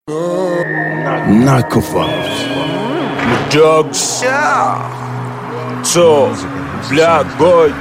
Narcofiles. Drugs. So, black boy.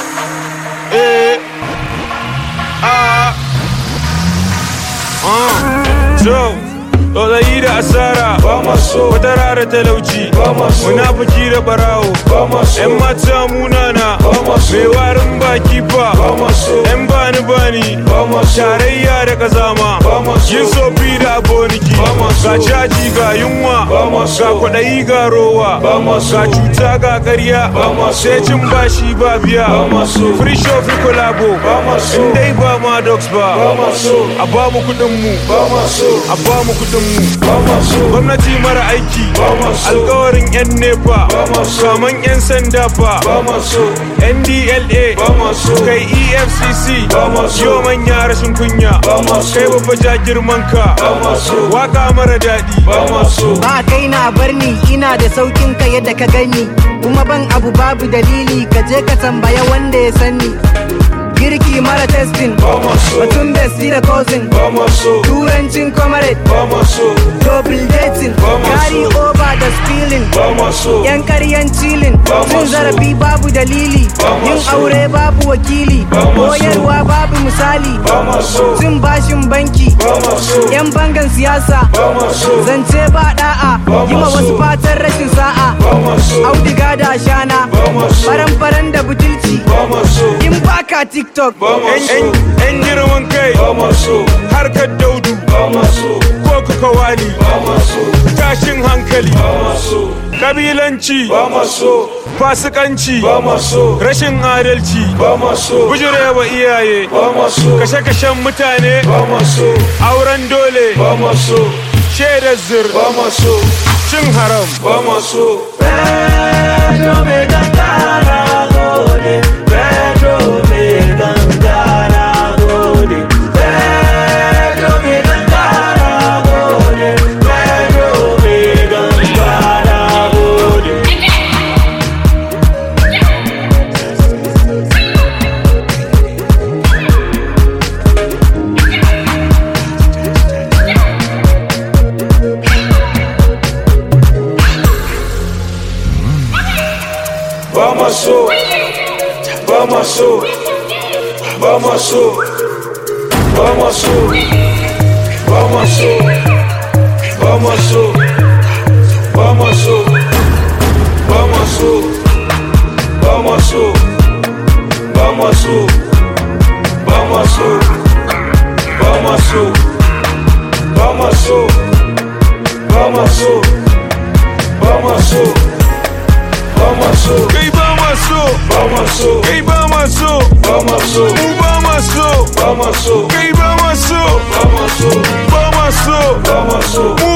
So, tsotsai da asara wata rara talauci munafiki da barawo yan mata munana mai warin baki fa yan bani tarayya da kazama yin sofi da aboniki ga caji ga yunwa ga kwaɗayi ga rowa ga cuta ga karya sai cin bashi ba biya free show free collabo in dai ba ma dogs ba a ba mu kudinmu a ba mu kudinmu gwamnati mara aiki alkawarin yan nepa kaman yan sanda fa ndla kai efcc yo manya rashin kunya kai babba ja girman ka waka mara daɗi ba kai na barni ina da saukin ka yadda ka gani kuma ban abu babu dalili ka je ka tambaya wanda ya sani girki mara testing batun besti da cousin turancin comrade double dating carry over da spilling yan karyan chilling cin zarafi babu dalili yin aure babu wakili koyarwa babu misali cin bashin banki yan bangan siyasa zance ba da'a yi ma wasu fatan rashin sa'a audiga da ashana faran da butulci in baka TikTok yan girman kai harkar daudu ko kuka wani tashin hankali kabilanci fasikanci rashin adalci bujurewa iyaye kashe-kashen mutane auren dole shaidar zir cin haram Pedro me cantara gode, Pedro me cantara gode, Pedro me cantara gode, Pedro me cantara gode. Mu